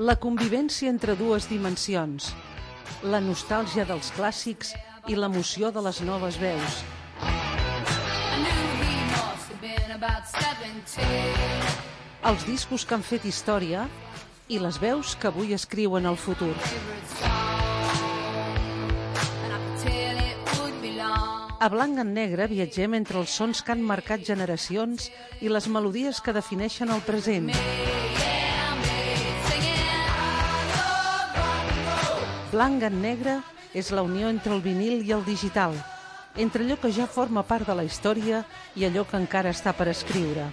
La convivència entre dues dimensions, la nostàlgia dels clàssics i l'emoció de les noves veus. Els discos que han fet història i les veus que avui escriuen el futur. A Blanc en Negre viatgem entre els sons que han marcat generacions i les melodies que defineixen el present. Blanc en Negre és la unió entre el vinil i el digital, entre allò que ja forma part de la història i allò que encara està per escriure.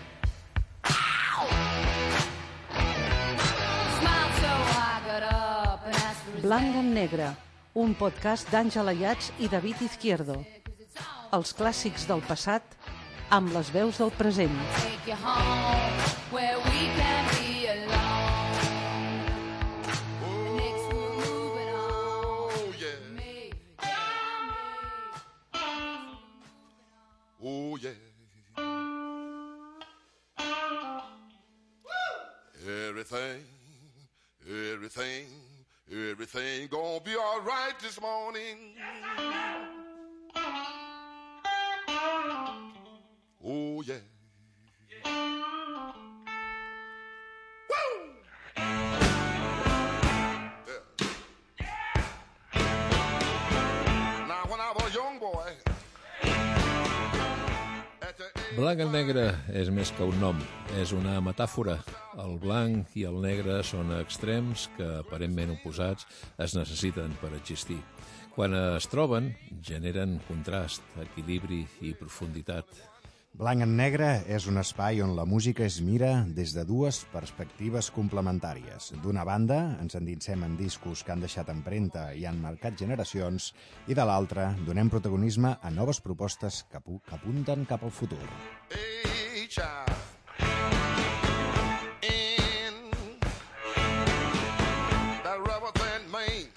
Blanc en Negre, un podcast d'Àngela Ayats i David Izquierdo. Els clàssics del passat amb les veus del present. Oh yeah. Everything gonna be all right this morning. Oh yeah. Woo! Now when I was a young boy. Blanc en negre és més que un nom, és una metàfora. El blanc i el negre són extrems que, aparentment oposats, es necessiten per existir. Quan es troben, generen contrast, equilibri i profunditat. Blanc en Negre és un espai on la música es mira des de dues perspectives complementàries. D'una banda, ens endinsem en discos que han deixat empremta i han marcat generacions, i de l'altra, donem protagonisme a noves propostes que apunten cap al futur. Hey, child. In that rubber band main.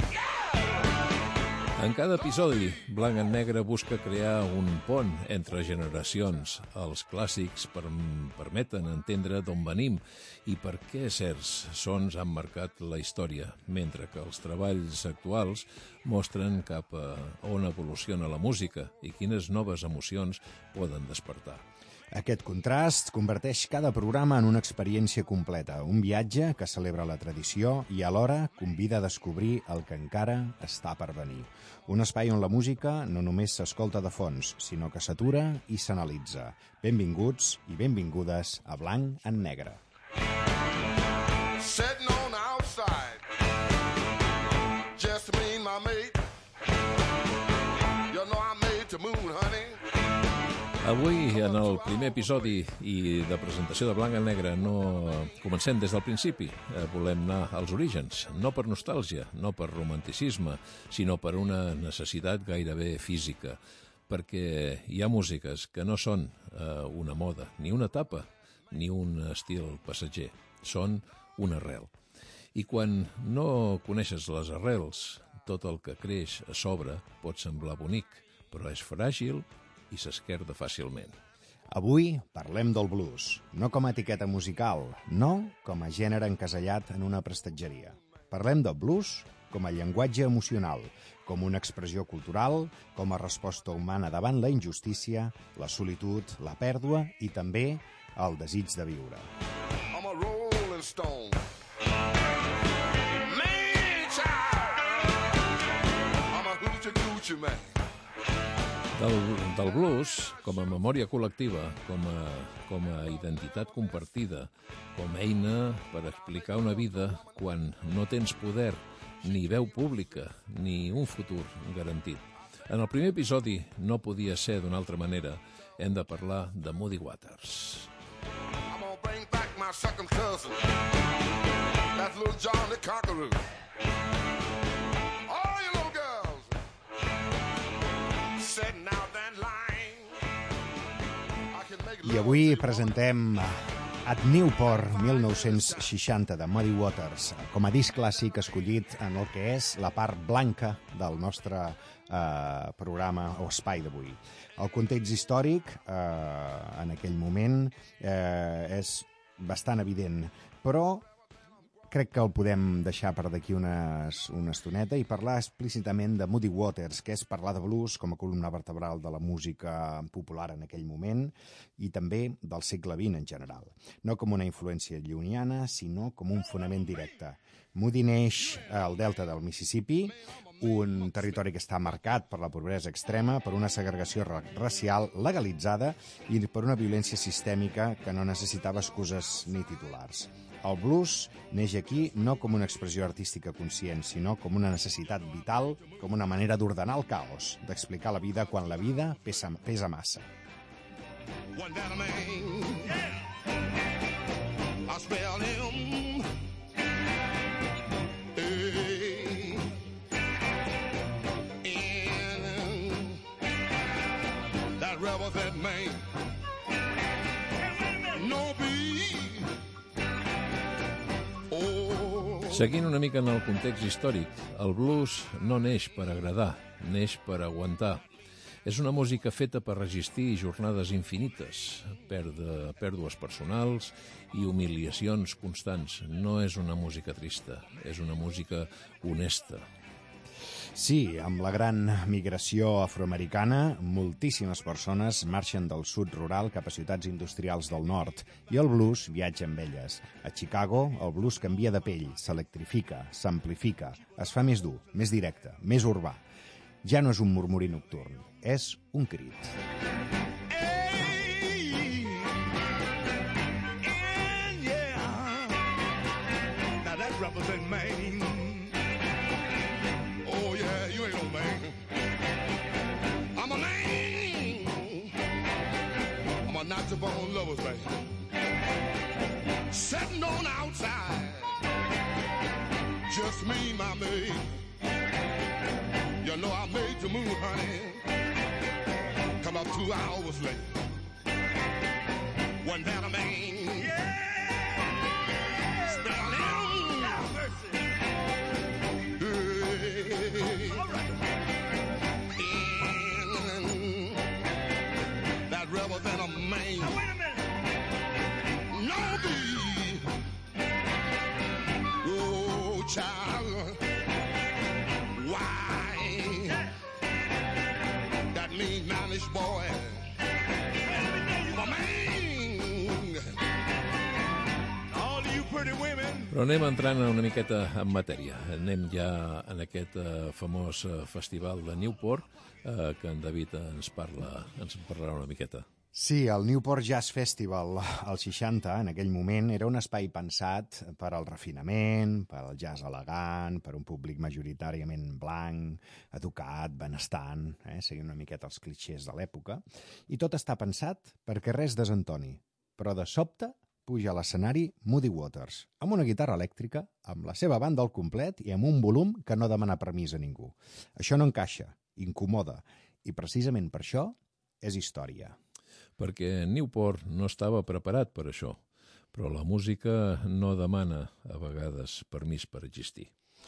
En cada episodi, Blanc en Negre busca crear un pont entre generacions. Els clàssics permeten entendre d'on venim i per què certs sons han marcat la història, mentre que els treballs actuals mostren cap a on evoluciona la música i quines noves emocions poden despertar. Aquest contrast converteix cada programa en una experiència completa, un viatge que celebra la tradició i alhora convida a descobrir el que encara està per venir. Un espai on la música no només s'escolta de fons, sinó que s'atura i s'analitza. Benvinguts i benvingudes a Blanc en Negre. Sitting on the outside, just me and my mate. You know I'm made to moon, honey. Avui, en el primer episodi i de presentació de Blanc en Negre, no comencem des del principi. Volem anar als orígens, no per nostàlgia, no per romanticisme, sinó per una necessitat gairebé física, perquè hi ha músiques que no són una moda, ni una etapa, ni un estil passatger. Són una arrel. I quan no coneixes les arrels, tot el que creix a sobre pot semblar bonic, però és fràgil i s'esquerda fàcilment. Avui parlem del blues, no com a etiqueta musical, no com a gènere encasellat en una prestatgeria. Parlem del blues com a llenguatge emocional, com una expressió cultural, com a resposta humana davant la injustícia, la solitud, la pèrdua i també el desig de viure. I'm a rolling stone. Man, child. I'm a hoochie-coochie man. Del blues, com a memòria col·lectiva, com a identitat compartida, com a eina per explicar una vida quan no tens poder, ni veu pública, ni un futur garantit. En el primer episodi no podia ser d'una altra manera. Hem de parlar de Muddy Waters. I'm gonna bring back my second cousin. That's little John the Conqueror. All you little girls setting out that line. I avui presentem At Newport 1960 de Muddy Waters com a disc clàssic escollit en el que és la part blanca del nostre programa o espai d'avui. El context històric en aquell moment és bastant evident, però crec que el podem deixar per d'aquí una estoneta i parlar explícitament de Muddy Waters, que és parlar de blues com a columna vertebral de la música popular en aquell moment i també del segle XX en general. No com una influència llunyana, sinó com un fonament directe. Muddy neix al delta del Mississippi, un territori que està marcat per la pobresa extrema, per una segregació racial legalitzada i per una violència sistèmica que no necessitava excuses ni titulars. El blues neix aquí no com una expressió artística conscient, sinó com una necessitat vital, com una manera d'ordenar el caos, d'explicar la vida quan la vida pesa massa. One down a man, I spell him. Hey, in that rebel that man, no be. Seguint una mica en el context històric, el blues no neix per agradar, neix per aguantar. És una música feta per resistir jornades infinites, pèrdues personals i humiliacions constants. No és una música trista, és una música honesta. Sí, amb la gran migració afroamericana, moltíssimes persones marxen del sud rural cap a ciutats industrials del nord i el blues viatja amb elles. A Chicago, el blues canvia de pell, s'electrifica, s'amplifica, es fa més dur, més directe, més urbà. Ja no és un murmuri nocturn, és un crit. Not your bone lovers, baby. Sitting on outside, just me, my maid. You know I made the move, honey. Come up 2 hours late. One down a man. Yeah. Spell him. Hey. All right. Rebel than a man. Now wait a minute. No be. Oh, child. Why? That mean managed boy. My man. All you pretty women. Però anem entrant una miqueta en matèria. Anem ja en aquest famós festival de Newport, que en David ens parlarà una miqueta. Sí, el Newport Jazz Festival als 60, en aquell moment, era un espai pensat per al refinament, per al jazz elegant, per un públic majoritàriament blanc, educat, benestant, seguint una miqueta els clixés de l'època, i tot està pensat perquè res desentoni. Però de sobte puja a l'escenari Muddy Waters, amb una guitarra elèctrica, amb la seva banda al complet i amb un volum que no demana permís a ningú. Això no encaixa, incomoda, i precisament per això és història. Perquè Newport no estava preparat per això, però la música no demana, a vegades, permís per existir.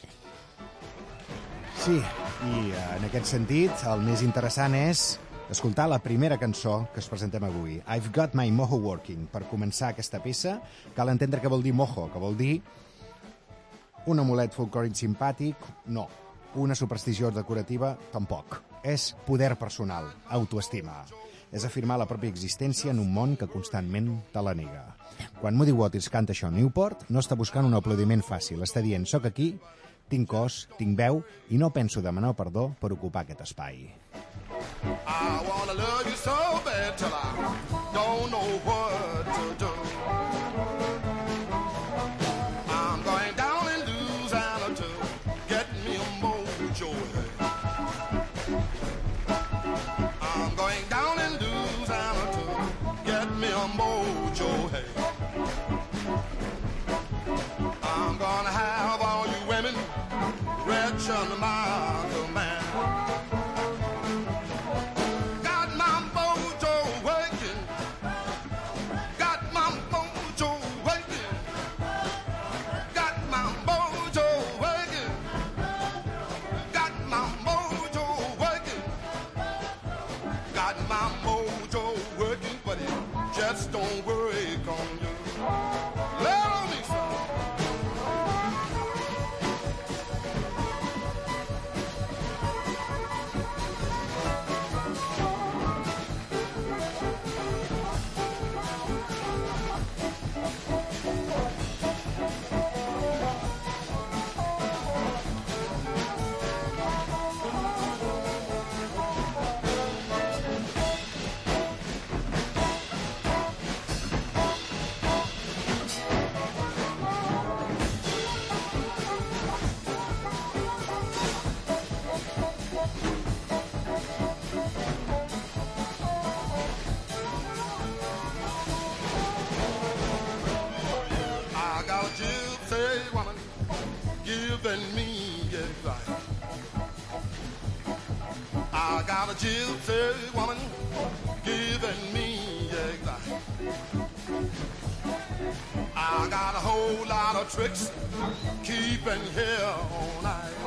Sí, i en aquest sentit, el més interessant és escoltar la primera cançó que es presentem avui, I've Got My Mojo Working. Per començar aquesta peça, cal entendre què vol dir mojo, que vol dir un amulet folclòric simpàtic, no. Una superstició decorativa, tampoc. És poder personal, autoestima. És afirmar la pròpia existència en un món que constantment te la nega. Quan Muddy Waters canta això a Newport, no està buscant un aplaudiment fàcil. Està dient, soc aquí, tinc cos, tinc veu, i no penso demanar perdó per ocupar aquest espai. I wanna love you so bad till I don't know what to do. I'm going down in Louisiana to get me a mojo. I'm going down in Louisiana to get me a mojo. I'm gonna have all you women rich under my command. Don't worry, on you. Let me song. giving me advice. I got a gypsy woman giving me advice. I got a whole lot of tricks keeping here all night.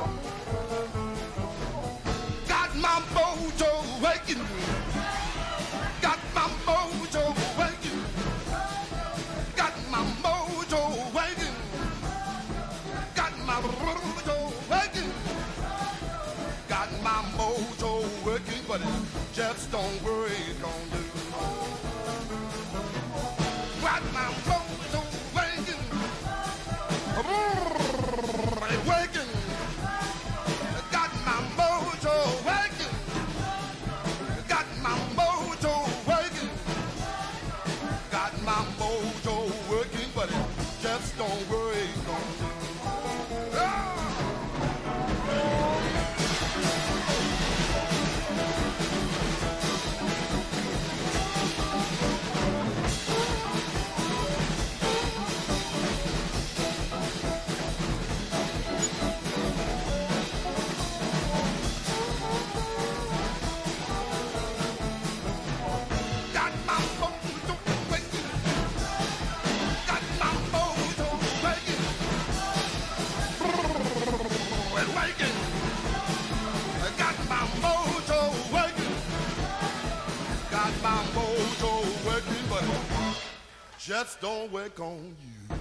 Got my mojo waking. Got my mojo waking. Got my mojo waking. Got my mojo waking. Got my mojo working, but it just don't work on you. Got my mojo waking. Waking. Got my mojo waking. Got my mojo waking. Got my mojo working, but it just don't work on you. Just don't work on you.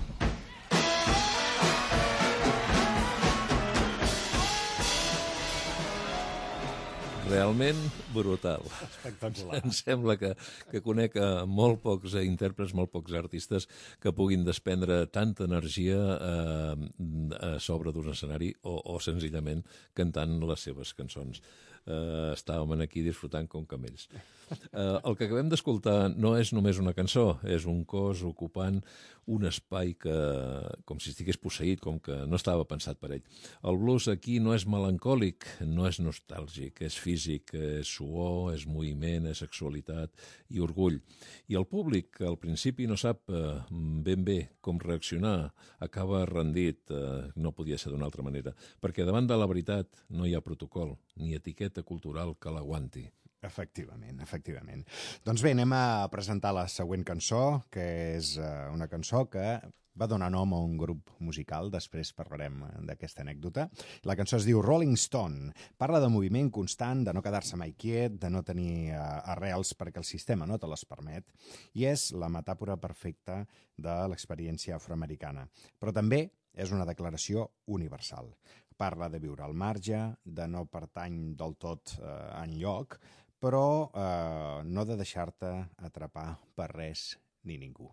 Realment brutal. Espectacular. Em sembla que conec a molt pocs intèrprets, molt pocs artistes que puguin desprendre tanta energia a sobre d'un escenari o senzillament cantant les seves cançons. Estàvem aquí disfrutant com camells. El que acabem d'escoltar no és només una cançó, és un cos ocupant un espai que, com si estigués posseït, com que no estava pensat per ell. El blues aquí no és melancòlic, no és nostàlgic, és físic, és suor, és moviment, és sexualitat i orgull. I el públic, que al principi no sap ben bé com reaccionar, acaba rendit, no podia ser d'una altra manera, perquè davant de la veritat no hi ha protocol, ni etiqueta cultural que l'aguanti. Efectivament, efectivament. Doncs bé, anem a presentar la següent cançó, que és una cançó que va donar nom a un grup musical, després parlarem d'aquesta anècdota. La cançó es diu Rolling Stone. Parla de moviment constant, de no quedar-se mai quiet, de no tenir arrels perquè el sistema no te les permet, i és la metàfora perfecta de l'experiència afroamericana. Però també és una declaració universal. Parla de viure al marge, de no pertany del tot enlloc, però no de deixar-te atrapar per res ni ningú.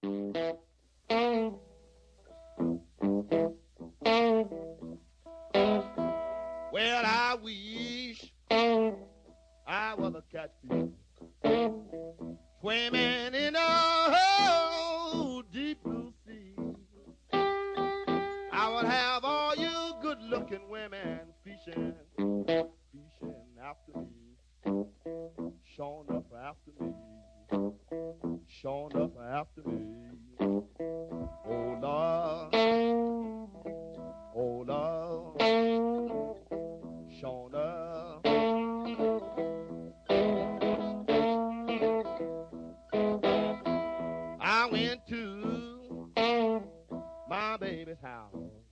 Well, I wish I was a catfish swimming in a deep blue sea. I would have all you good-looking women fishing after me, showing up after me, showing up after me. Oh Lord, oh Lord, showing up. I went to my baby's house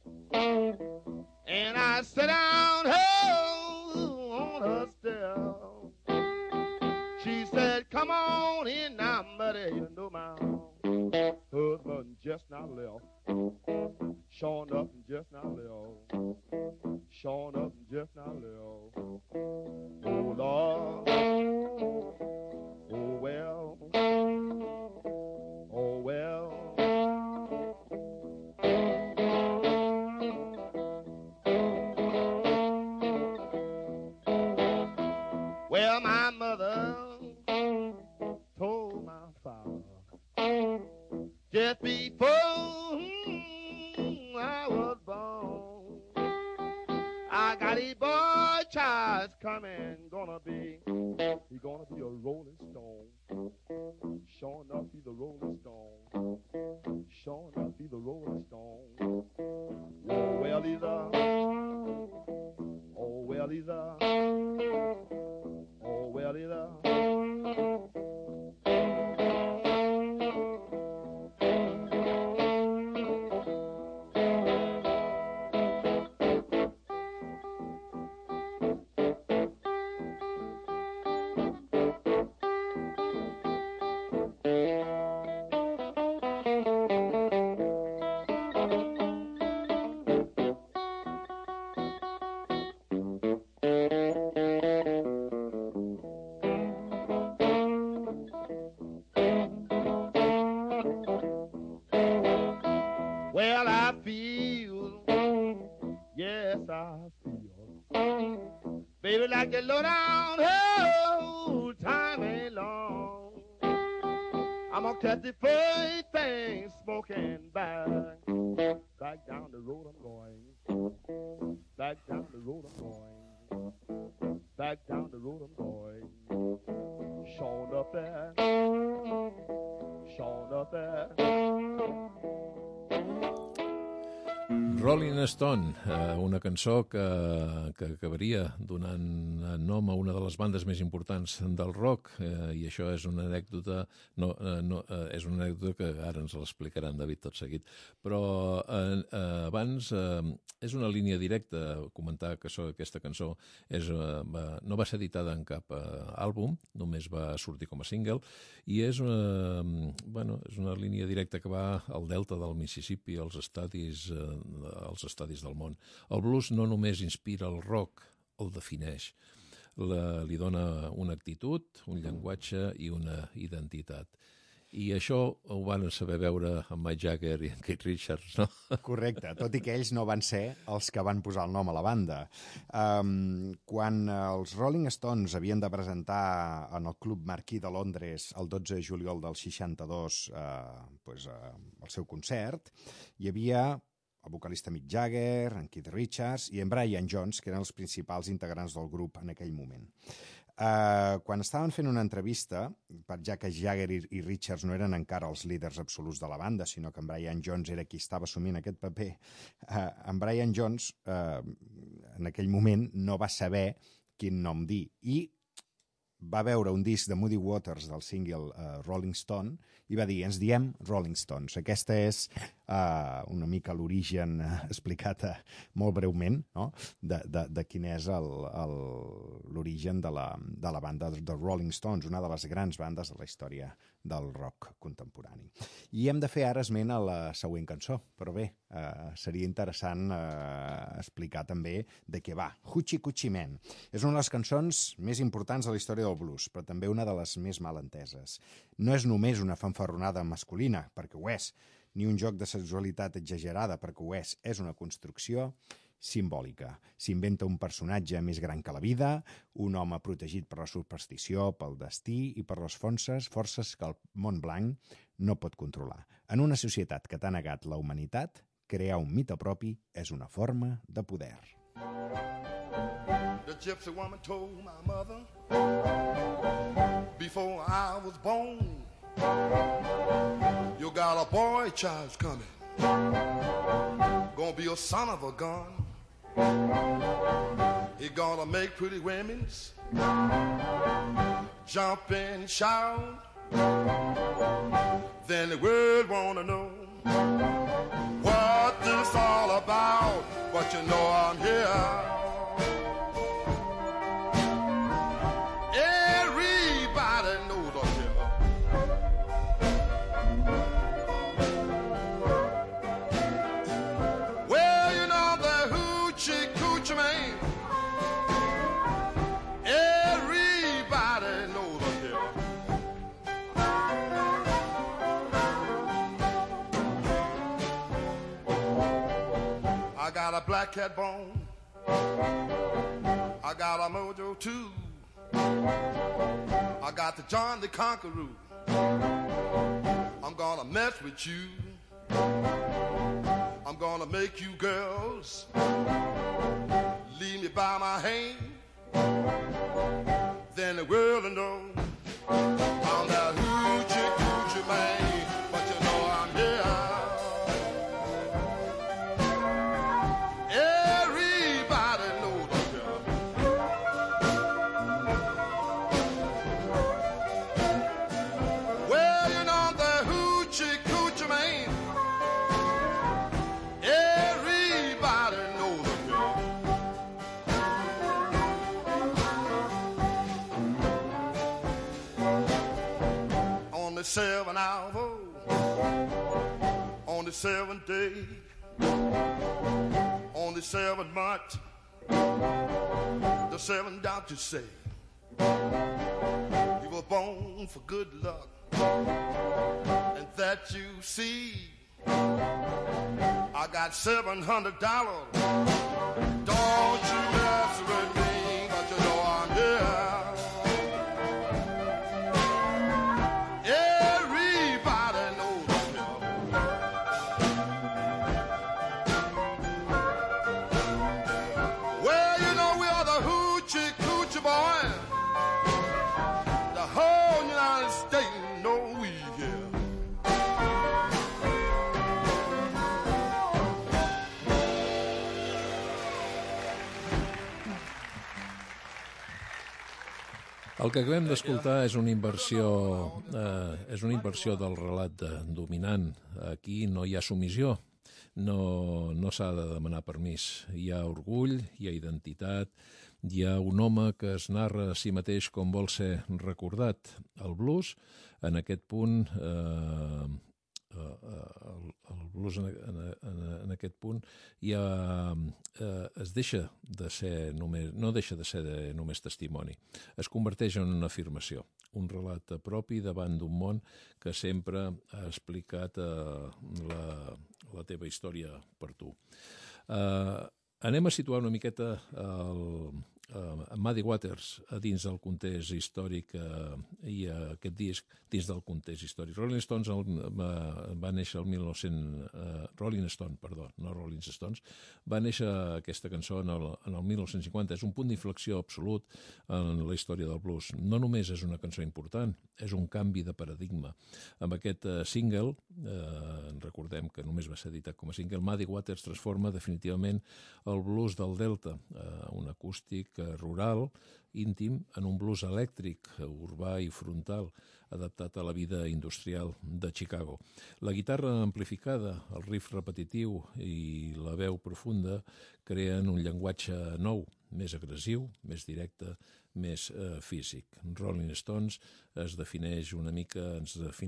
and I sat down on her step. She said, come on in now, buddy, you know my husband just now left. Showing up and just now left. Showing up and just now left. Oh Lord, oh well, oh well. Well, my mother told my father just before I was born, I got a boy child's coming, gonna be, he gonna be a rolling stone. Sure enough, he's a rolling stone. Sure enough, he's a rolling stone. Oh, well, he's a, oh, well, he's a, oh, well, he's a. Well, I feel, yes, I feel, baby, like the low down, oh, time ain't long. I'm gonna catch the first thing smoking back down the road I'm going, back down the road I'm going, back down the road I'm going. Showing up there, showing up there. Rolling Stone, una cançó que acabaria donant nom a una de les bandes més importants del rock, i això és una anècdota, és una anècdota que ara ens l'explicarà en David tot seguit, però abans és una línia directa comentar que aquesta cançó no va ser editada en cap àlbum, només va sortir com a single, i és una línia directa que va al delta del Mississippi, als estadis del món. El blues no només inspira el rock, el defineix. Li dona una actitud, un llenguatge i una identitat. I això ho van saber veure amb Mike Jagger i en Keith Richards, no? Correcte, tot i que ells no van ser els que van posar el nom a la banda. Quan els Rolling Stones havien de presentar en el Club Marquis de Londres el 12 de juliol del 62 el seu concert, hi havia el vocalista Mick Jagger, en Keith Richards i en Brian Jones, que eren els principals integrants del grup en aquell moment. Quan estaven fent una entrevista, ja que Jagger i Richards no eren encara els líders absoluts de la banda, sinó que en Brian Jones era qui estava assumint aquest paper, en Brian Jones en aquell moment no va saber quin nom dir i va veure un disc de Muddy Waters del single Rolling Stone i va dir, ens diem Rolling Stones. Aquesta és una mica l'origen explicat molt breument, no? de quin és l'origen de la banda de Rolling Stones, una de les grans bandes de la història del rock contemporani. I hem de fer ara esment a la següent cançó, però bé, seria interessant explicar també de què va. Hoochie Coochie Man és una de les cançons més importants de la història del blues, però també una de les més mal enteses. No és només una fanfarronada masculina, perquè ho és, ni un joc de sexualitat exagerada, perquè ho és una construcció simbòlica. S'inventa un personatge més gran que la vida, un home protegit per la superstició, pel destí i per les forces que el món blanc no pot controlar. En una societat que t'ha negat la humanitat, crear un mite propi és una forma de poder. The gypsy woman told my mother before I was born, you got a boy child coming, gonna be a son of a gun. He gonna make pretty women's jump and shout. Then the world wanna know what this all about. But you know I'm here. Everybody knows I'm here. Well, you know the Hoochie Coochie Man. Everybody knows I'm here. I got a black cat bone. I got a mojo too. I got the John the Conqueror. I'm gonna mess with you. I'm gonna make you girls leave me by my hand. then the world will know I'm that hoochie coochie man, but you know I'm here. Everybody knows I'm here. Well, you know I'm the hoochie coochie man. Everybody knows I'm here. On the 7th hour, on the 7th day, on the 7th month, the 7 doctors say you were born for good luck, and that you see I got $700. Don't you mess with me, but you know I'm here. Everybody knows I'm here. Well, you know we are the hoochie coochie boys. The whole United States know we here. El que acabem d'escoltar és una inversió del relat dominant. Aquí no hi ha submissió, no s'ha de demanar permís. Hi ha orgull, hi ha identitat, hi ha un home que es narra a si mateix com vol ser recordat. El blues, en aquest punt, el blues en aquest punt es deixa de ser només, no deixa de ser només testimoni, es converteix en una afirmació, un relat propi davant d'un món que sempre ha explicat la teva història per tu. Anem a situar una miqueta Muddy Waters dins del context històric i aquest disc dins del context històric. Rolling Stones va néixer el 1900... Rolling Stone, perdó, no Rolling Stones. Va néixer aquesta cançó en el 1950. És un punt d'inflexió absolut en la història del blues. No només és una cançó important, és un canvi de paradigma. Amb aquest single, recordem que només va ser editat com a single, Muddy Waters transforma definitivament el blues del Delta, un acústic rural, íntim, en un blues elèctric, urbà i frontal, adaptat a la vida industrial de Chicago. La guitarra amplificada, el riff repetitiu i la veu profunda creen un llenguatge nou, més agressiu, més directe, més físic. Rolling Stones ens defineix una mica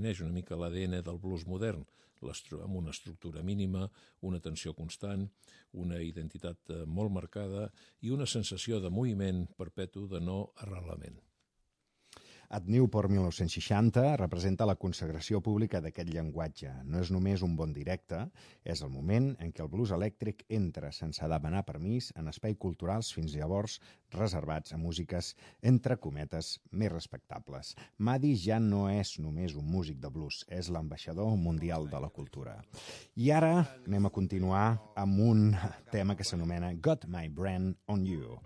l'ADN del blues modern, amb una estructura mínima, una tensió constant, una identitat molt marcada i una sensació de moviment perpetu de no arrelament. At Newport 1960 representa la consagració pública d'aquest llenguatge. No és només un bon directe, és el moment en què el blues elèctric entra sense demanar permís en espais culturals fins llavors reservats a músiques, entre cometes, més respectables. Muddy ja no és només un músic de blues, és l'ambaixador mundial de la cultura. I ara anem a continuar amb un tema que s'anomena Got My Brand on You.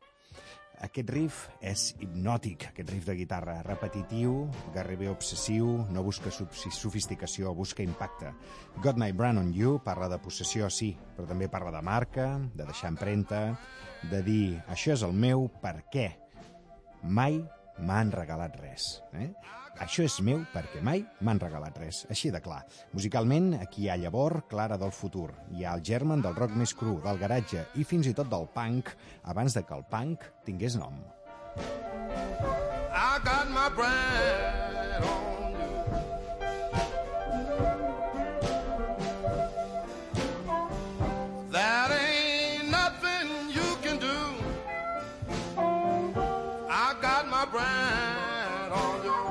Aquest riff és hipnòtic, aquest riff de guitarra, repetitiu, gairebé obsessiu, no busca sofisticació, busca impacte. Got My Brand on You parla de possessió, sí, però també parla de marca, de deixar empremta, de dir, això és el meu, per què? Mai m'han regalat res. Això és meu perquè mai m'han regalat res. Així de clar. Musicalment, aquí hi ha llavor clara del futur. Hi ha el germen del rock més cru, del garatge i fins i tot del punk, abans de que el punk tingués nom. I got my brand on you. That ain't nothing you can do. I got my brand on you.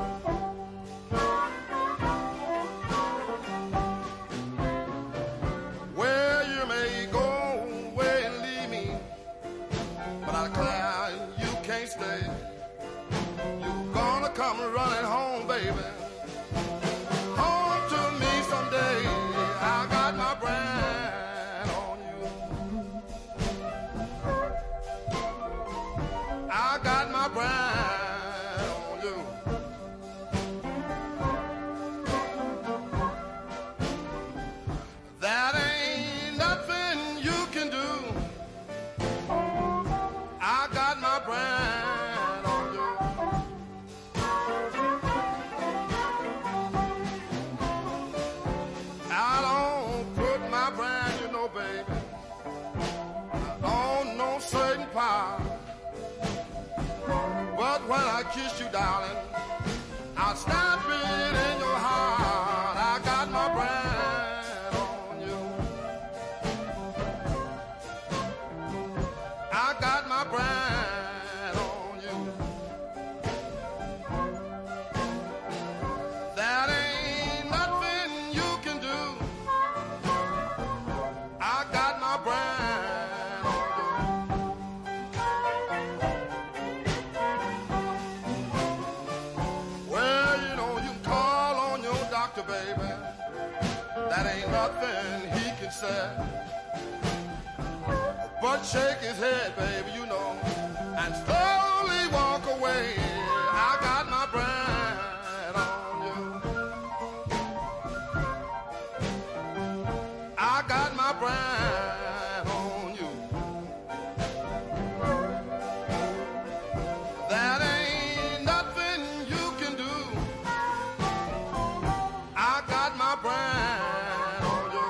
Where you may go away and leave me, but I declare you can't stay. You're gonna come running home, baby. kiss you, darling. I'll stamp it in your heart. I got my brand on you. I got my brand on you. That ain't nothing you can do. I got my brand on you. Well, you know, you can call on your doctor, baby. That ain't nothing he can say. But shake his head, baby, you know, and slowly walk away. I got my brand on you. I got my brand on you. That ain't nothing you can do. I got my brand on you.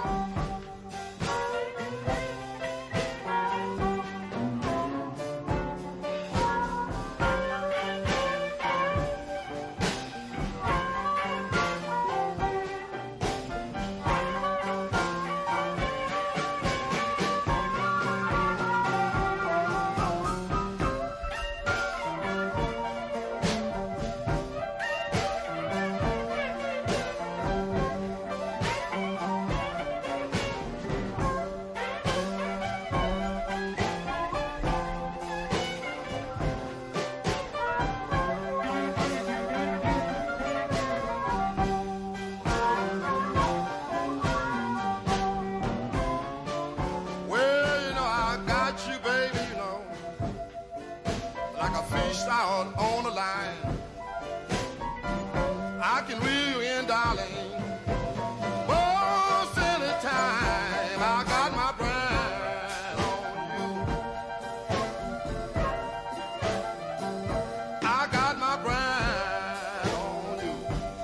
Well, you know, I got you, baby, you know, like a fish out on the line. I can reel you in, darling, most any time. I got my brand on you. I got my brand on you.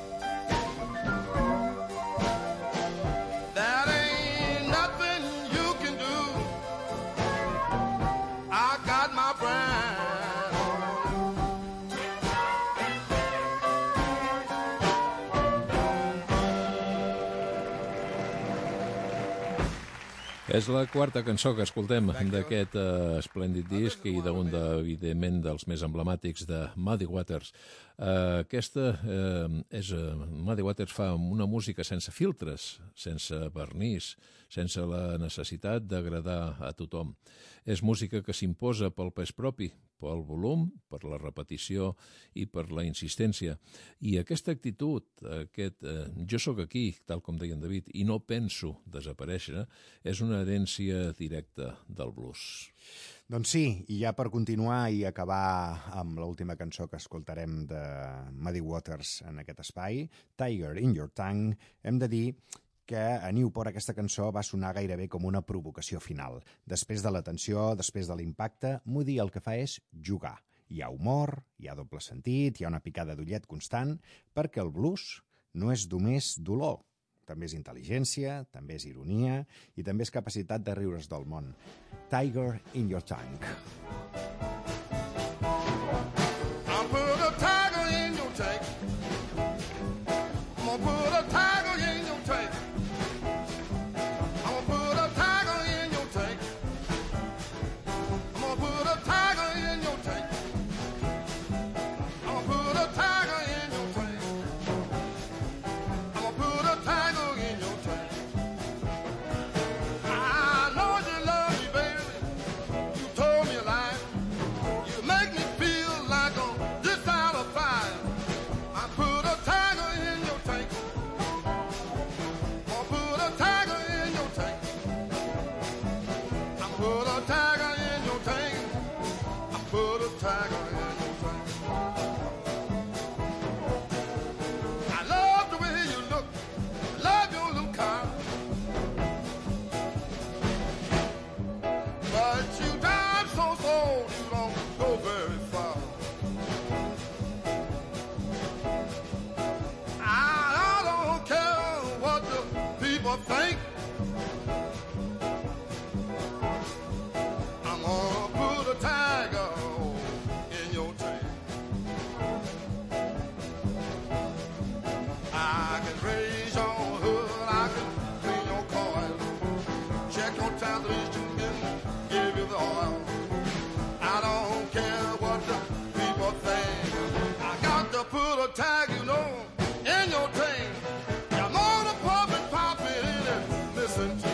That ain't nothing you can do. I got my brand on you. És la quarta cançó que escoltem d'aquest esplèndid disc i d'un, evidentment, dels més emblemàtics de Muddy Waters. Muddy Waters fa una música sense filtres, sense vernís, sense la necessitat d'agradar a tothom. És música que s'imposa pel pes propi, pel volum, per la repetició i per la insistència. I aquesta actitud, jo sóc aquí, tal com deia en David, i no penso desaparèixer, és una herència directa del blues. Doncs sí, i ja per continuar i acabar amb l'última cançó que escoltarem de Muddy Waters en aquest espai, Tiger in Your Tongue, hem de dir que a Newport aquesta cançó va sonar gairebé com una provocació final. Després de la tensió, després de l'impacte, Muddy el que fa és jugar. Hi ha humor, hi ha doble sentit, hi ha una picada d'ullet constant, perquè el blues no és només dolor. També és intel·ligència, també és ironia i també és capacitat de riure's del món. Tiger in Your Tongue. I'll put a tiger in your tank. I'm gonna put a tiger in your tank. I'm gonna put a tiger in your tank. I'm gonna put a tiger in your tank. I'm gonna put a tiger in your tank. I'm gonna put a tiger in your tank. I know you love me, baby. You told me a lie. back your translation, give you the oil. I don't care what the people think. I got to put a tag, you know, in your train. You know the puppet pop it in and listen to.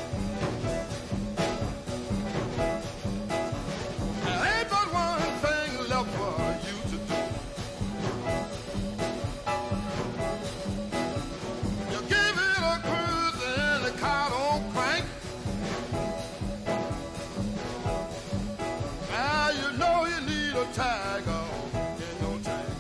There ain't but one thing left for you to do. You give it a cruise and the car don't crank. Ah, you know you need a tag in your tank.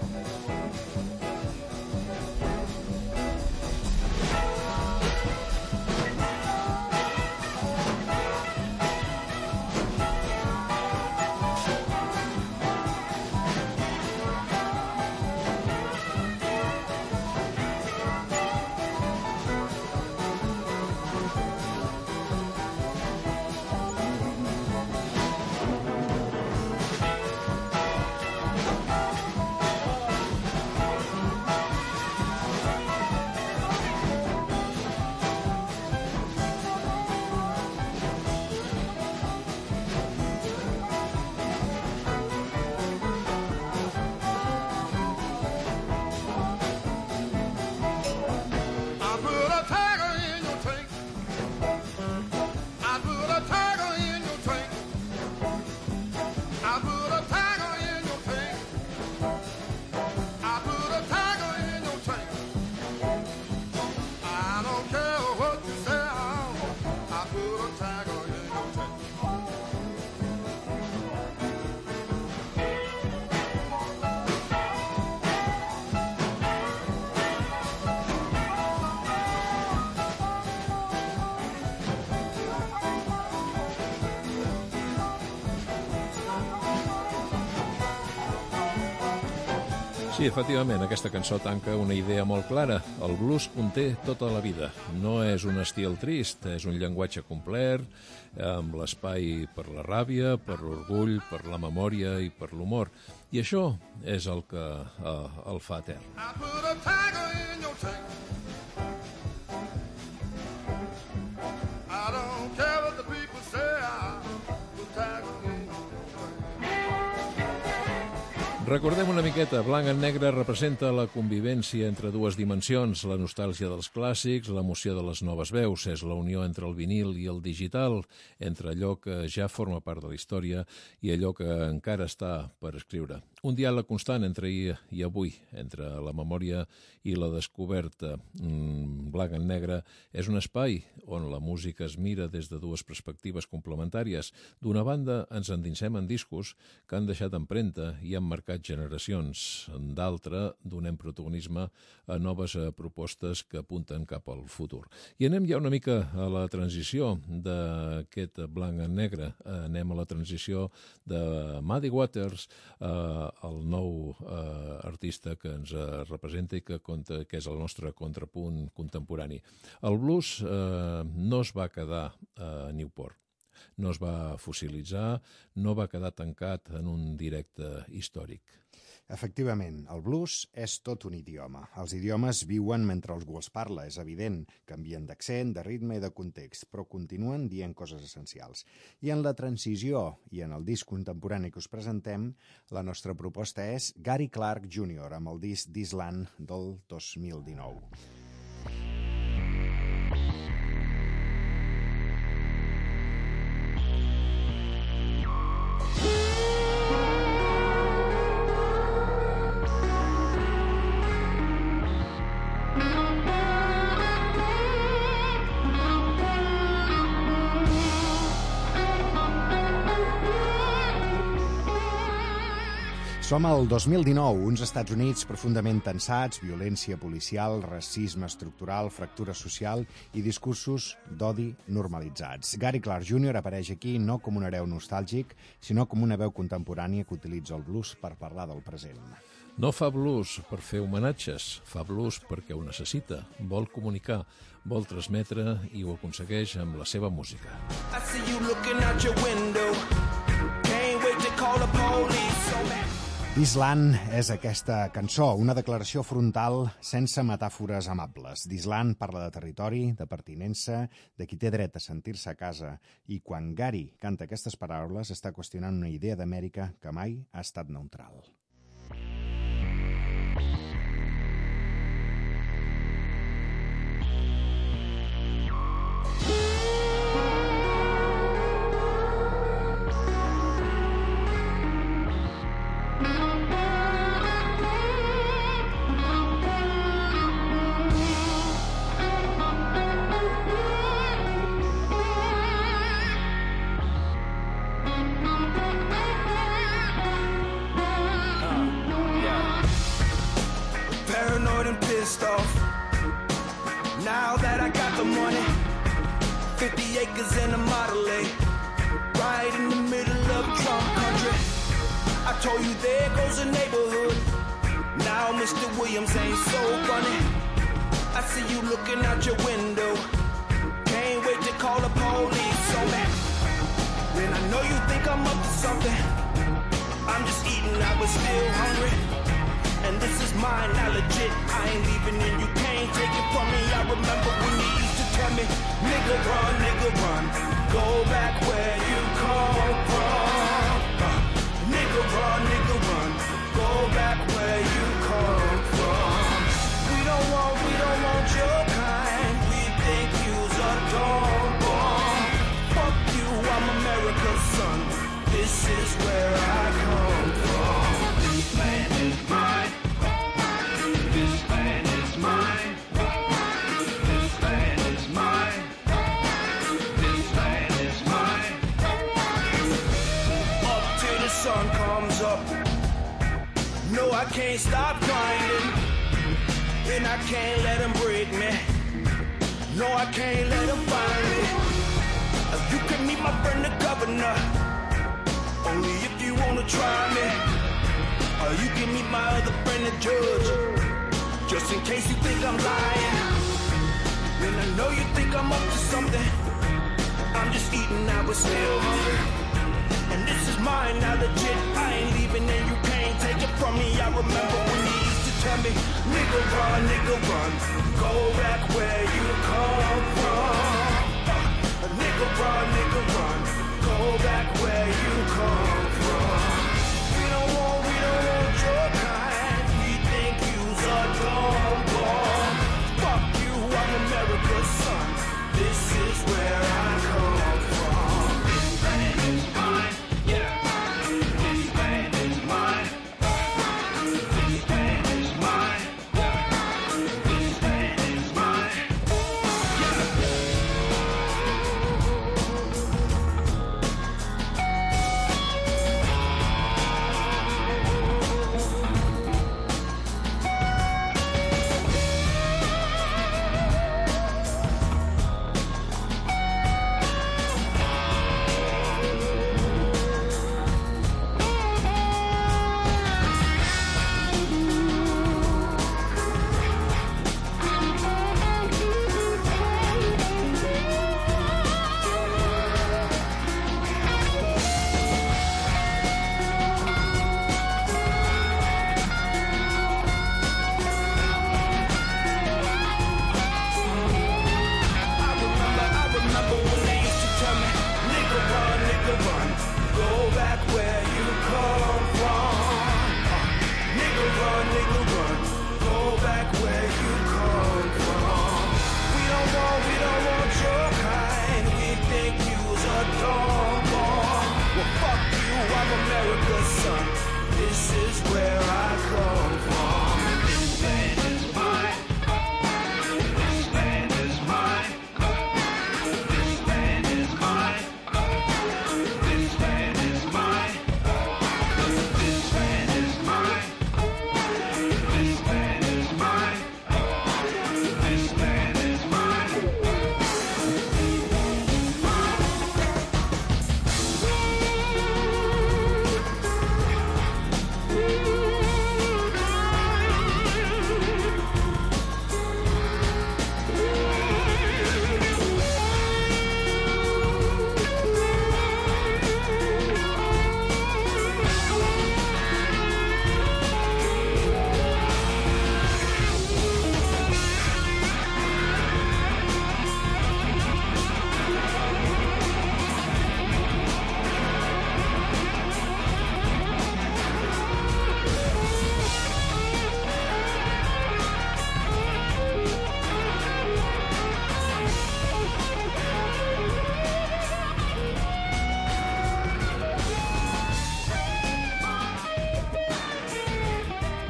Sí, efectivament, aquesta cançó tanca una idea molt clara. El blues conté tota la vida. No és un estil trist, és un llenguatge complet, amb l'espai per la ràbia, per l'orgull, per la memòria i per l'humor. I això és el que el fa etern. I put a tiger in your tank. I don't care what the people say. I put a tiger in your tank. Recordem una miqueta, Blanc en Negre representa la convivència entre dues dimensions, la nostàlgia dels clàssics, l'emoció de les noves veus, és la unió entre el vinil i el digital, entre allò que ja forma part de la història i allò que encara està per escriure. Un diàleg constant entre ahir i avui, entre la memòria i la descoberta. Blanc en Negre és un espai on la música es mira des de dues perspectives complementàries. D'una banda, ens endinsem en discos que han deixat empremta i han marcat generacions. D'altra, donem protagonisme a noves propostes que apunten cap al futur. I anem ja una mica a la transició d'aquest Blanc en Negre. Anem a la transició de Muddy Waters, el nou artista que ens representa i que és el nostre contrapunt contemporani. El blues no es va quedar a Newport, no es va fossilitzar, no va quedar tancat en un directe històric. Efectivament, el blues és tot un idioma. Els idiomes viuen mentre algú els parla, és evident. Canvien d'accent, de ritme i de context, però continuen dient coses essencials. I en la transició i en el disc contemporani que us presentem, la nostra proposta és Gary Clark Jr. amb el disc This Land del 2019. Som al 2019, uns Estats Units profundament tensats, violència policial, racisme estructural, fractura social i discursos d'odi normalitzats. Gary Clark Jr. apareix aquí no com un hereu nostàlgic, sinó com una veu contemporània que utilitza el blues per parlar del present. No fa blues per fer homenatges, fa blues perquè ho necessita, vol comunicar, vol transmetre i ho aconsegueix amb la seva música. I see you looking out your window. Can't wait to call the police. This Land és aquesta cançó, una declaració frontal sense metàfores amables. This Land parla de territori, de pertinença, de qui té dret a sentir-se a casa, i quan Gary canta aquestes paraules està qüestionant una idea d'Amèrica que mai ha estat neutral. Now that I got the money, 50 acres and a Model A, right in the middle of Trump country. I told you there goes a neighborhood. Now Mr. Williams ain't so funny. I see you looking out your window. Can't wait to call the police on me. Then I know you think I'm up to something. I'm just eating, I was still hungry. And this is mine, not legit. I ain't leaving and you can't take it from me. I remember when you used to tell me, nigga run, go back where you come from. Nigga run, go back where you come from. We don't want your kind. We think you's a dumb bomb. Fuck you, I'm America's son. This is where I come from. This land is mine. This land is mine. This land is mine. This land is mine. Up till the sun comes up. No, I can't stop grinding. And I can't let them break me. No, I can't let them find me. You can meet my friend the governor. Only if you wanna try me. Or you can meet my other friend the judge. Just in case you think I'm lying. Then I know you think I'm up to something. I'm just eating, I was still hungry. And this is mine, now legit. I ain't leaving and you can't take it from me. I remember when you used to tell me, nigga run, go back where you come from. Nigga run, go back where you come from. We don't want your kind. We think you's a dumb bomb. Fuck you, I'm America's son. This is where I come from. This land is mine, yeah. This land is mine. This land is mine, yeah. This land is mine, yeah.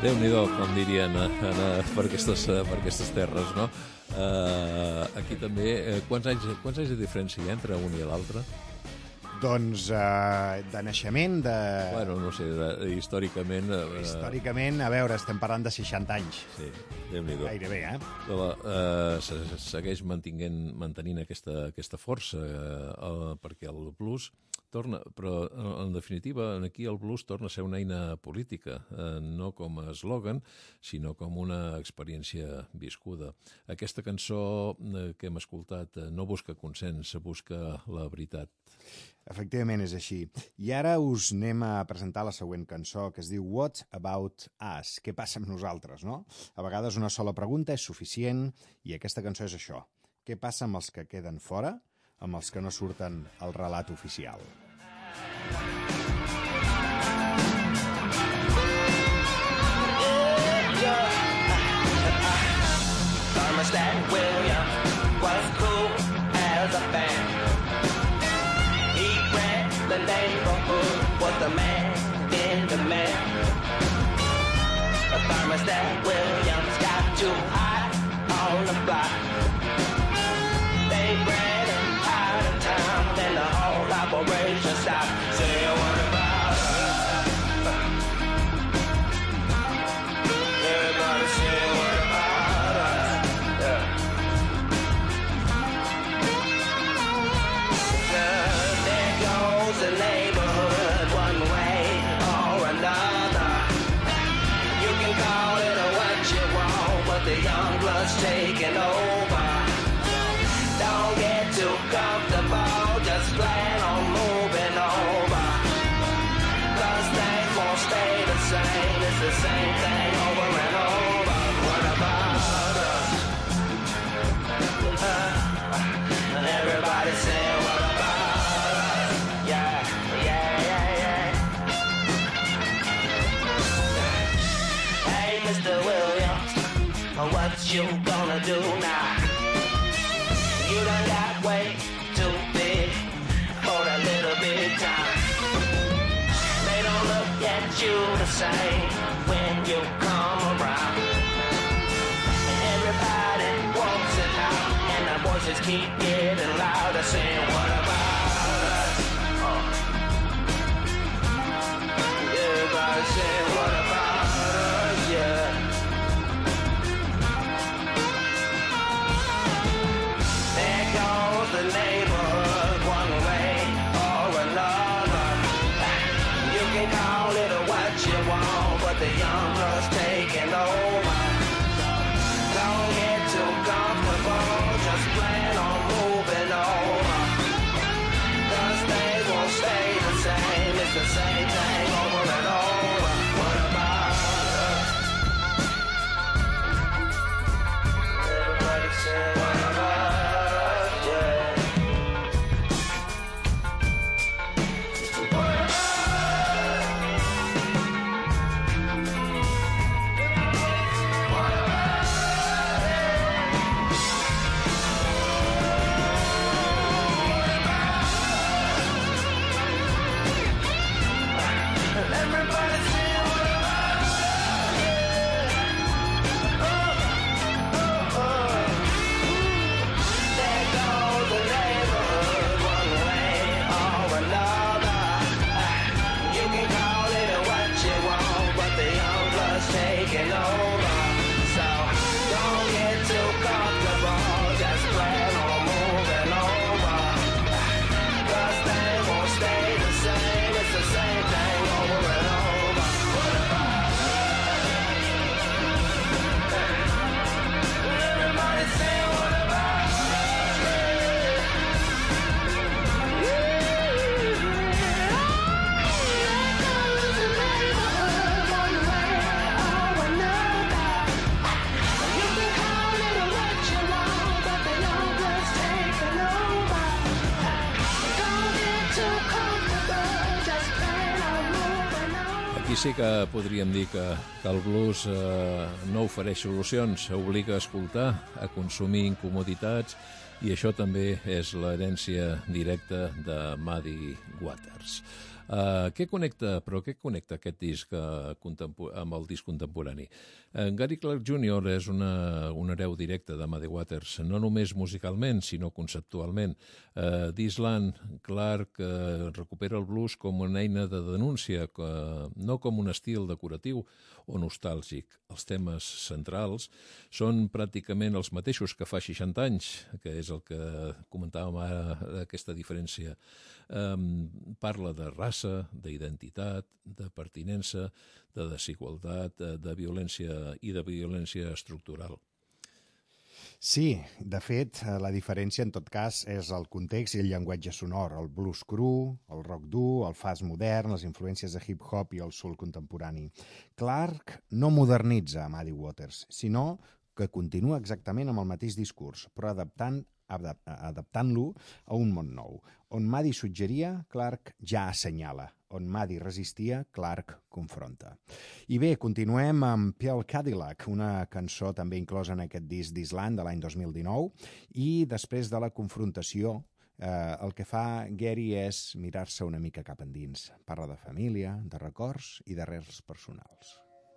Déu-n'hi-do, com dirien, per aquestes terres, no? Aquí també... Quants anys de diferència hi ha entre un i l'altre? Doncs de naixement, de... Bueno, no sé, històricament... Històricament, a veure, estem parlant de 60 anys. Sí, Déu-n'hi-do. Gairebé, Segueix mantenint aquesta força, perquè el blues torna... Però, en definitiva, aquí el blues torna a ser una eina política, no com a eslògan, sinó com una experiència viscuda. Aquesta cançó que hem escoltat no busca consens, busca la veritat. Efectivament és així. I ara us anem a presentar la següent cançó, que es diu What About Us? Què passa amb nosaltres, no? A vegades una sola pregunta és suficient i aquesta cançó és això. Què passa amb els que queden fora, amb els que no surten al relat oficial? Thermostat William was cool as a band. The neighborhood was the man in demand. The thermostat Williams got too hot on the block. They ran him out of town and the whole operation stopped. Say what about us? Everybody say what about us? Yeah. The neighborhood one way or another. You can call it what you want, but the young blood's taking over. Don't get too comfortable, just plan on moving over. 'Cause things won't stay the same, it's the same thing over and over. What about us? Everybody say what about us? Yeah. Hey, Mr. Williams, what you gonna do now? You done got way too big for that little bit time. They don't look at you the same when you come around. Everybody wants it now, and the voices keep getting louder, saying, what about us? Everybody saying, what about us? Yeah. There goes the neighborhood one way or another. You can call it what you want, but the young blood's taking over. Don't get too comfortable, just plan on moving over. 'Cause they won't stay the same, it's the same thing over and over. What about us? Everybody say, what about us? Yeah. What about us? What about us? Everybody say what about us? Oh, oh, oh. There goes the neighborhood one way or another. You can call it what you want, but the young blood's taking over. So don't get too comfortable, just plan on moving over. 'Cause they won't stay the same, it's the same thing over and over. What about us? Everybody say what about us? Aquí sí que podríem dir que el blues no ofereix solucions, obliga a escoltar, a consumir incomoditats, i això també és l'herència directa de Muddy Waters. Què connecta aquest disc amb el disc contemporani? Gary Clark Jr. és un hereu directe de Muddy Waters, no només musicalment, sinó conceptualment. D'Island, Clark recupera el blues com una eina de denúncia, no com un estil decoratiu o nostàlgic. Els temes centrals són pràcticament els mateixos que fa 60 anys, que és el que comentàvem ara, aquesta diferència. Parla de raça, d'identitat, de pertinença, de desigualtat, de violència i de violència estructural. Sí, de fet, la diferència en tot cas és el context i el llenguatge sonor, el blues cru, el rock dur, el fast modern, les influències de hip-hop i el soul contemporani. Clark no modernitza Muddy Waters, sinó que continua exactament amb el mateix discurs, però adaptant-lo a un món nou. On Muddy suggeria, Clark ja assenyala. On Muddy resistia, Clark confronta. I bé, continuem amb Pearl Cadillac, una cançó també inclosa en aquest disc d'Island de l'any 2019, i després de la confrontació, el que fa Gary és mirar-se una mica cap endins. Parla de família, de records i d'arrels personals.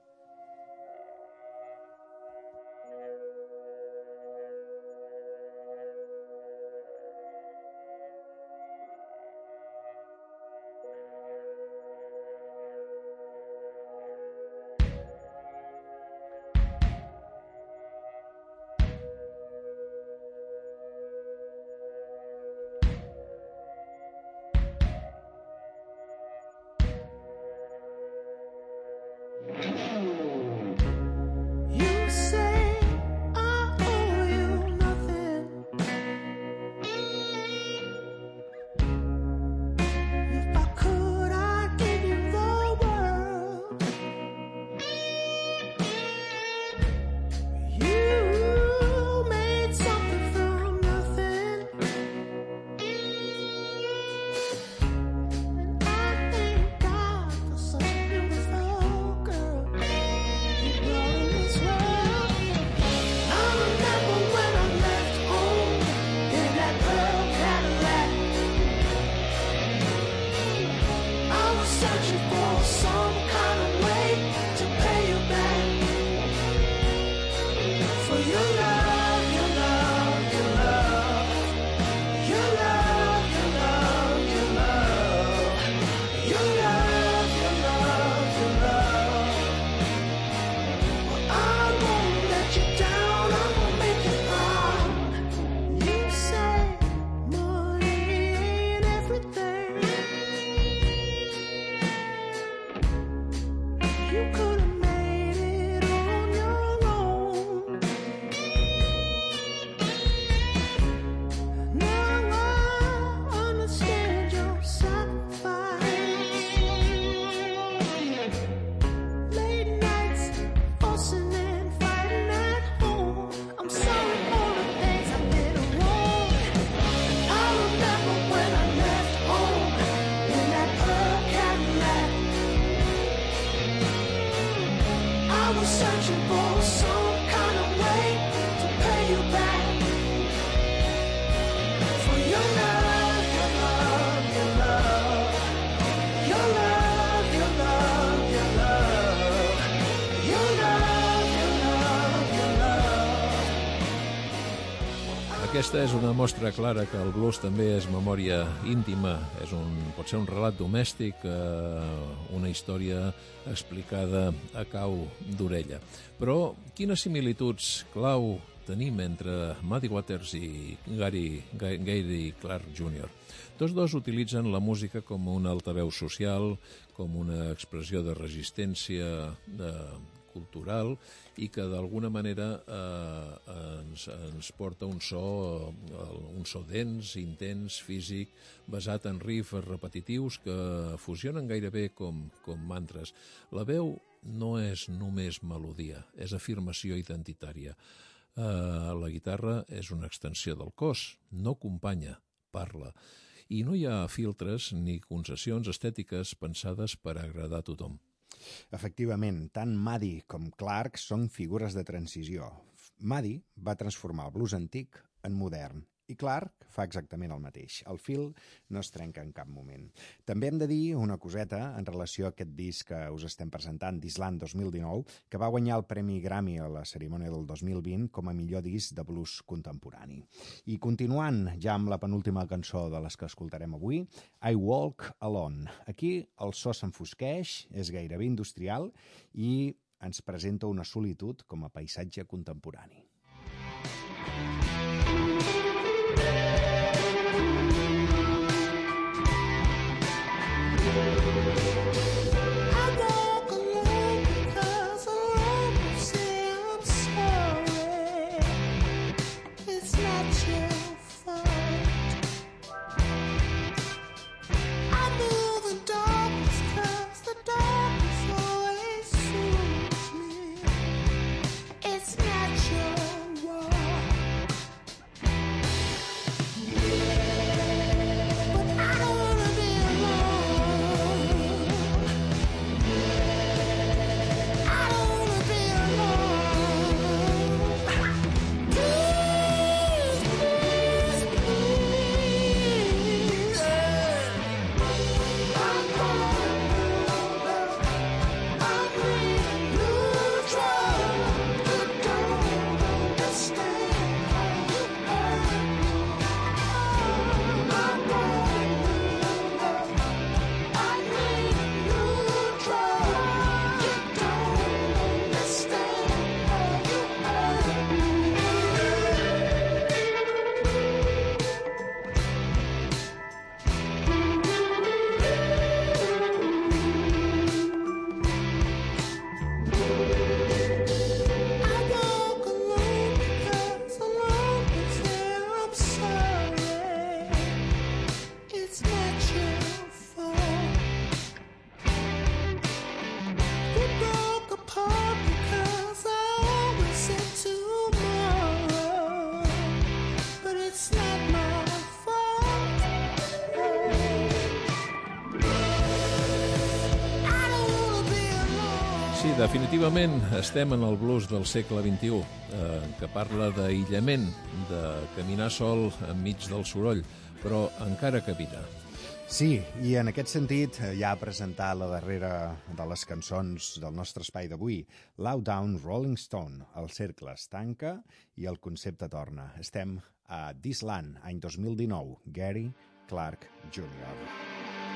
Aquesta és una mostra clara que el blues també és memòria íntima, pot ser un relat domèstic, una història explicada a cau d'orella. Però quines similituds clau tenim entre Muddy Waters i Gary Clark Jr.? Tots dos utilitzen la música com un altaveu social, com una expressió de resistència cultural i que d'alguna manera ens porta un so dens, intens, físic, basat en riffs repetitius que fusionen gairebé com mantres. La veu no és només melodia, és afirmació identitària. La guitarra és una extensió del cos, no acompanya, parla. I no hi ha filtres ni concessions estètiques pensades per agradar a tothom. Efectivament, tant Muddy com Clark són figures de transició. Muddy va transformar el blues antic en modern I Clark fa exactament el mateix. El fil no es trenca en cap moment. També hem de dir una coseta en relació a aquest disc que us estem presentant, This-Land 2019, que va guanyar el Premi Grammy a la cerimònia del 2020 com a millor disc de blues contemporani. I continuant ja amb la penúltima cançó de les que escoltarem avui, I Walk Alone. Aquí el so s'enfosqueix, és gairebé industrial i ens presenta una solitud com a paisatge contemporani. Definitivament estem en el blues del segle XXI, que parla d'aïllament, de caminar sol enmig del soroll, però encara camina. Sí, i en aquest sentit ja ha presentat la darrera de les cançons del nostre espai d'avui, Low Down Rolling Stone. El cercle es tanca i el concepte torna. Estem a This-Land, any 2019, Gary Clark Jr.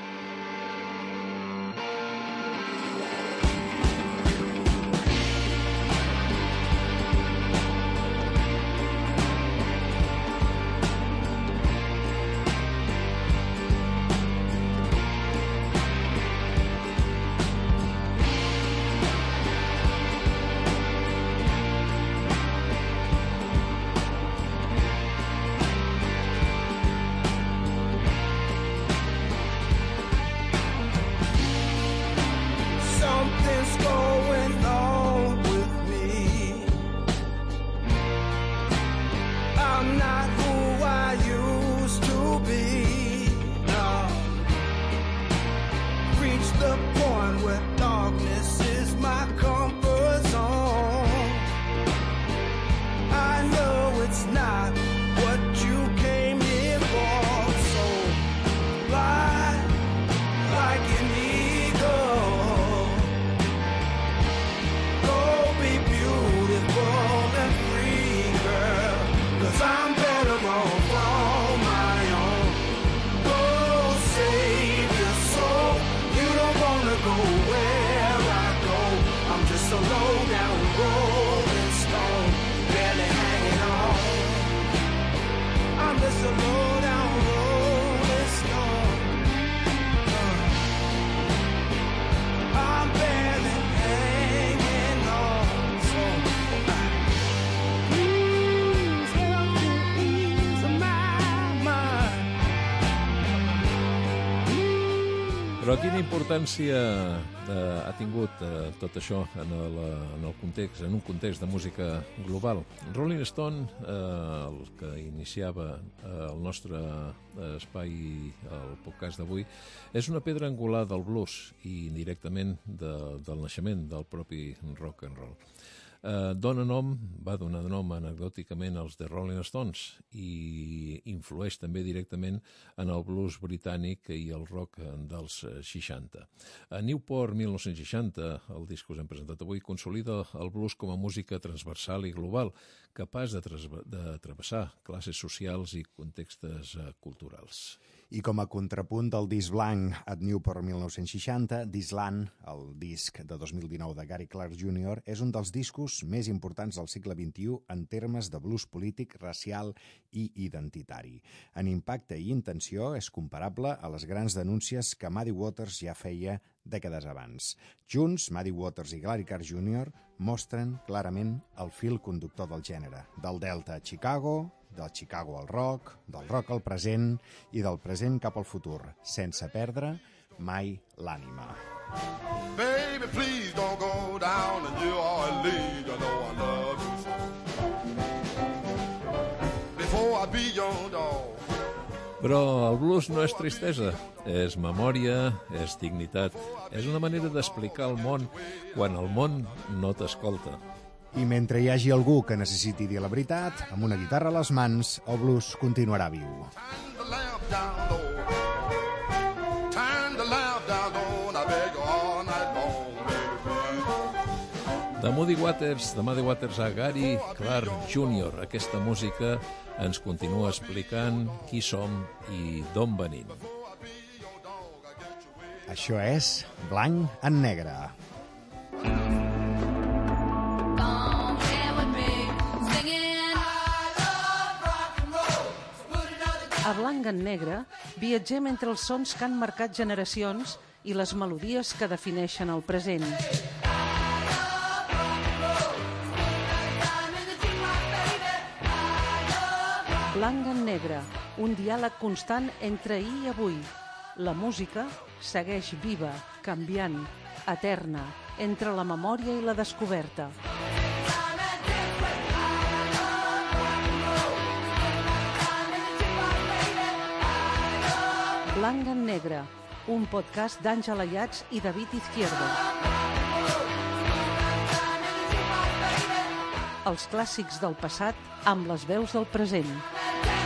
Però quina importància ha tingut tot això en el context, en un context de música global? Rolling Stone, el que iniciava el nostre espai, el podcast d'avui, és una pedra angular del blues i indirectament del naixement del propi rock and roll. Va donar nom anecdòticament als The Rolling Stones i influeix també directament en el blues britànic i el rock dels 60. A Newport 1960, el disc que us hem presentat avui, consolida el blues com a música transversal i global, capaç de travessar classes socials i contextes culturals. I com a contrapunt del disc blanc at Newport 1960, Disland, el disc de 2019 de Gary Clark Jr., és un dels discos més importants del segle XXI en termes de blues polític, racial i identitari. En impacte i intenció és comparable a les grans denúncies que Muddy Waters ja feia dècades abans. Junts, Muddy Waters i Gary Clark Jr. mostren clarament el fil conductor del gènere, del Delta a Chicago, del Chicago al rock, del rock al present i del present cap al futur, sense perdre mai l'ànima. Baby, please don't go down in New Orleans. You know I love you so. Before I be your dog. Però el blues no és tristesa, és memòria, és dignitat. És una manera d'explicar el món quan el món no t'escolta. I mentre hi hagi algú que necessiti dir la veritat, amb una guitarra a les mans, el blues continuarà viu. Turn the lamp down low. Turn the lamp down low. And I beg you all night long, baby. De Muddy Waters a Gary Clark Jr., aquesta música ens continua explicant qui som i d'on venim. Això és Blanc en Negre. A Blanc en Negre viatgem entre els sons que han marcat generacions i les melodies que defineixen el present. Blanc en Negre, un diàleg constant entre ahir i avui. La música segueix viva, canviant, eterna, entre la memòria i la descoberta. Blanc en Negre, un podcast d'Àngela Ayats i David Izquierdo. Els clàssics del passat amb les veus del present.